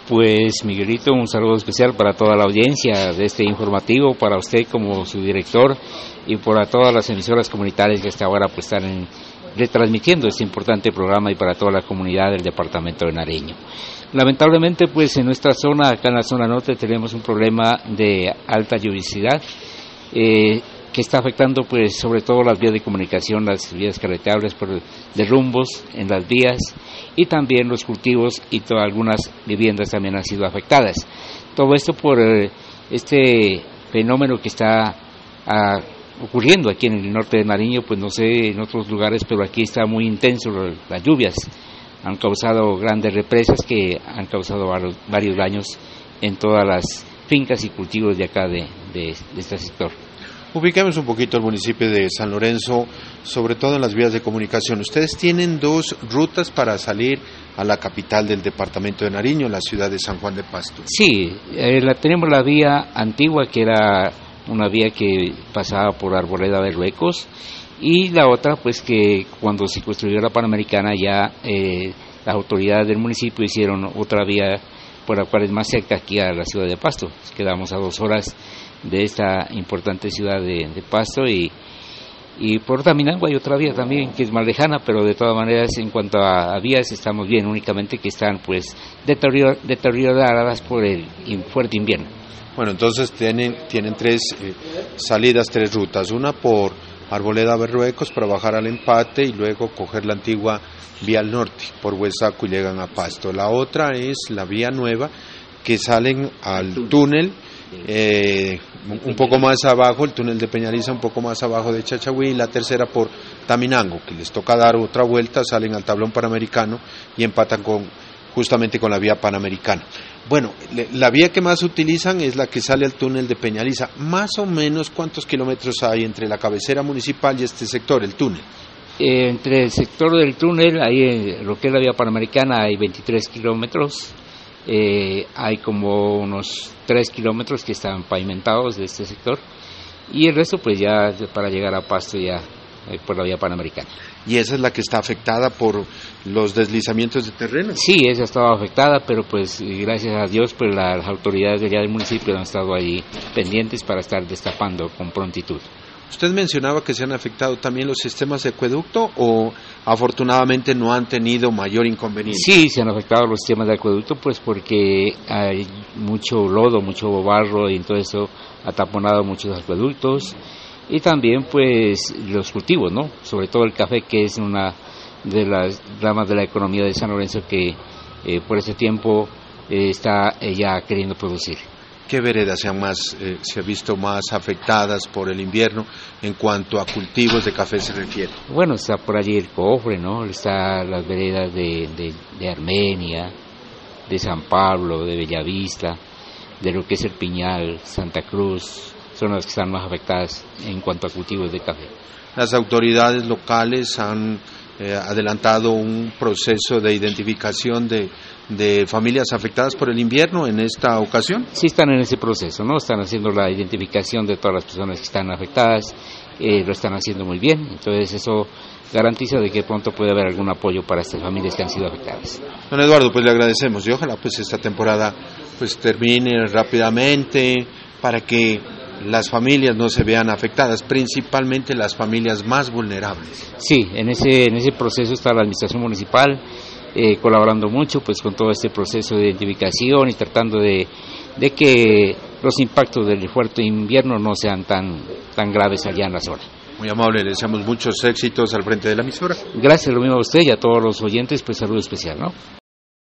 Pues Miguelito, un saludo especial para toda la audiencia de este informativo, para usted como su director y para todas las emisoras comunitarias que hasta ahora pues están retransmitiendo este importante programa y para toda la comunidad del departamento de Nariño. Lamentablemente pues en nuestra zona, acá en la zona norte, tenemos un problema de alta lluviosidad que está afectando pues sobre todo las vías de comunicación, las vías carreteables por derrumbos en las vías y también los cultivos y algunas viviendas también han sido afectadas. Todo esto por este fenómeno que está ocurriendo aquí en el norte de Nariño, pues no sé en otros lugares, pero aquí está muy intenso las lluvias. Han causado grandes represas que han causado varios daños en todas las fincas y cultivos de acá de este sector. Ubiquemos un poquito el municipio de San Lorenzo, sobre todo en las vías de comunicación. Ustedes tienen dos rutas para salir a la capital del departamento de Nariño, la ciudad de San Juan de Pasto. Sí, tenemos la vía antigua, que era una vía que pasaba por Arboleda Berruecos, y la otra, pues que cuando se construyó la Panamericana ya las autoridades del municipio hicieron otra vía por la cual es más cerca aquí a la ciudad de Pasto. Quedamos a 2 horas de esta importante ciudad de Pasto y por Taminango hay otra vía también que es más lejana, pero de todas maneras en cuanto a vías estamos bien, únicamente que están pues deterioradas por el fuerte invierno. Bueno, entonces tienen 3 salidas, 3 rutas, una por Arboleda Berruecos para bajar al Empate y luego coger la antigua vía al norte por Huesaco y llegan a Pasto. La otra es la vía nueva que salen al túnel un poco más abajo, el túnel de Peñaliza un poco más abajo de Chachagüí, y la tercera por Taminango, que les toca dar otra vuelta, salen al tablón panamericano y empatan justamente con la vía panamericana. Bueno, la vía que más utilizan es la que sale al túnel de Peñaliza. Más o menos, ¿cuántos kilómetros hay entre la cabecera municipal y este sector, el túnel? Entre el sector del túnel, ahí lo que es la vía panamericana, hay 23 kilómetros. Hay como unos 3 kilómetros que están pavimentados de este sector y el resto pues ya para llegar a Pasto ya por la vía panamericana. ¿Y esa es la que está afectada por los deslizamientos de terreno? Sí, esa estaba afectada, pero pues gracias a Dios pues las autoridades de allá del municipio han estado ahí pendientes para estar destapando con prontitud. Usted mencionaba que se han afectado también los sistemas de acueducto o afortunadamente no han tenido mayor inconveniente. Sí, se han afectado los sistemas de acueducto pues porque hay mucho lodo, mucho barro y todo eso ha taponado muchos acueductos y también pues los cultivos, ¿no? Sobre todo el café, que es una de las ramas de la economía de San Lorenzo que por ese tiempo está ya queriendo producir. ¿Qué veredas se ha visto más afectadas por el invierno en cuanto a cultivos de café se refiere? Bueno, está por allí el Cofre, ¿no? Está las veredas de Armenia, de San Pablo, de Bellavista, de lo que es el Piñal, Santa Cruz, son las que están más afectadas en cuanto a cultivos de café. Las autoridades locales han adelantado un proceso de identificación de familias afectadas por el invierno en esta ocasión. Sí, están en ese proceso, ¿no? Están haciendo la identificación de todas las personas que están afectadas, lo están haciendo muy bien, entonces eso garantiza de que pronto puede haber algún apoyo para estas familias que han sido afectadas. Don Eduardo, pues le agradecemos y ojalá pues esta temporada pues termine rápidamente para que las familias no se vean afectadas, principalmente las familias más vulnerables. Sí, en ese proceso está la administración municipal colaborando mucho pues con todo este proceso de identificación y tratando de que los impactos del fuerte invierno no sean tan graves allá en la zona. Muy amable, le deseamos muchos éxitos al frente de la emisora. Gracias, lo mismo a usted y a todos los oyentes, pues saludo especial, ¿no?